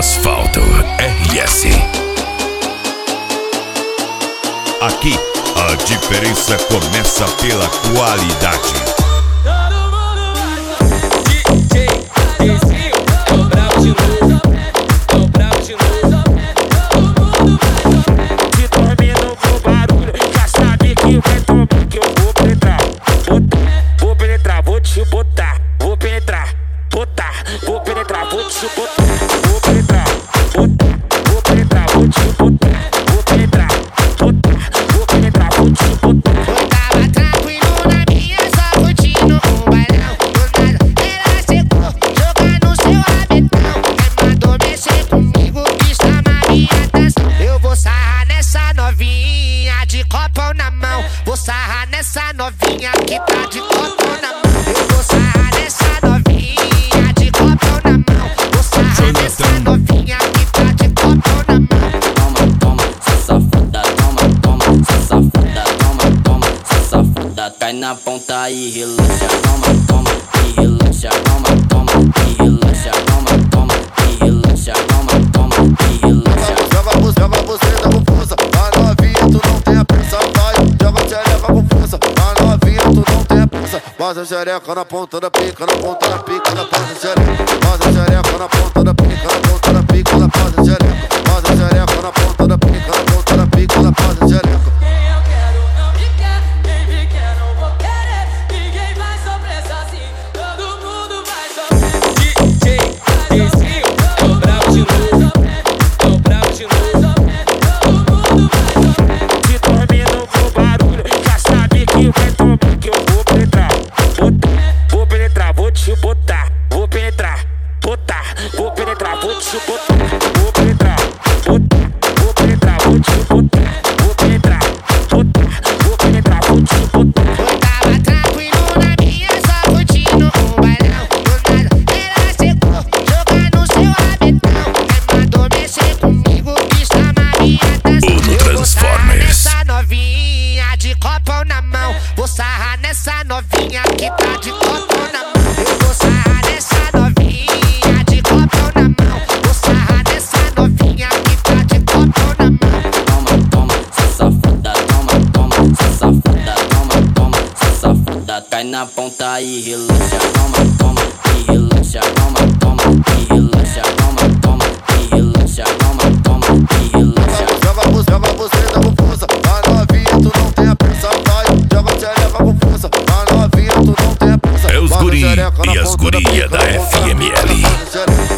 Asfalto RS. Aqui, a diferença começa pela qualidade. DJ Dezinho, é o brabo de novo, é o brabo de novo. Se dormindo com barulho, já sabe que vai tomar, que eu vou penetrar. Vou penetrar, vou te botar. Vou penetrar, botar. Vou penetrar, vou te botar. Vou penetrar, botar. Vou penetrar, vou te botar. Vou penetrar, botar. Vou penetrar, vou te botar. Eu tava tranquilo na minha, só curtindo um bailão. Do nada ela secou, joga no seu rabetão. Quem mandou mexer comigo quis chamar minha atenção. Eu vou sarrar nessa novinha de copão na mão. Vou sarrar nessa novinha que tá de copão na mão. Eu vou sarrar nessa novinha de copão na mão. Vou sarrar nessa novinha que tá de copão na mão. Toma, toma, sua safada, toma, toma, sua safada, toma, toma, sua safada. Cai na ponta e relaxa, toma, toma, e relaxa, toma, toma, e relaxa, toma, toma, e relaxa, toma, toma, e relaxa. Joga você da confusa, a novinha tu não tem a pressa, vai. Joga xereca com força, a novinha tu não tem a pressa. Faz a xereca na ponta da pica, na ponta da pica, na ponta da xereca. Faz a xereca na ponta da pica, na ponta da pica, na ponta da xereca. Faz a xereca na ponta da pica, na ponta da pica, na ponta da xereca. Quem eu quero não me quer, quem me quer não vou querer. Ninguém vai sofrer sozinho, todo mundo vai sofrer. DJ Dezinho, é o brabo de novo, é o brabo de novo. Se dormindo com barulho, já sabe que vai tomar, que eu vou penetrar. Vou penetrar, vou te botar. Vou penetrar, botar. Vou penetrar, vou te botar. Vou penetrar, botar. Vou penetrar, vou te botar. Vou penetrar, botar. Vou penetrar, vou te botar. Eu tava tranquilo na minha, só curtindo um bailão. Do nada ela secou, joga no seu rabetão. Quem mandou mexer comigo quis chamar minha atenção. Uno Eu vou sarrar Transformers. nessa novinha de copão na mão. Vou sarrar nessa novinha que tá de copão na mão. Eu vou sarrar nessa novinha de copão na mão. Vou sarrar nessa novinha que tá de copão na mão. Toma, toma, sua safada, toma, toma, sua safada, toma, toma, sua safada. Cai na ponta e relaxa, toma, toma, e relaxa, toma, toma, e relaxa, toma, toma, e relaxa, toma, toma, e relaxa. Joga você da confusa, a novinha tu não tem a pressa, vai. Joga xereca com força, a novinha tu não tem a pressa. É os Faz a guri xereca na e as ponta da guria pica, da na ponta da pica, FML. na ponta da xereca.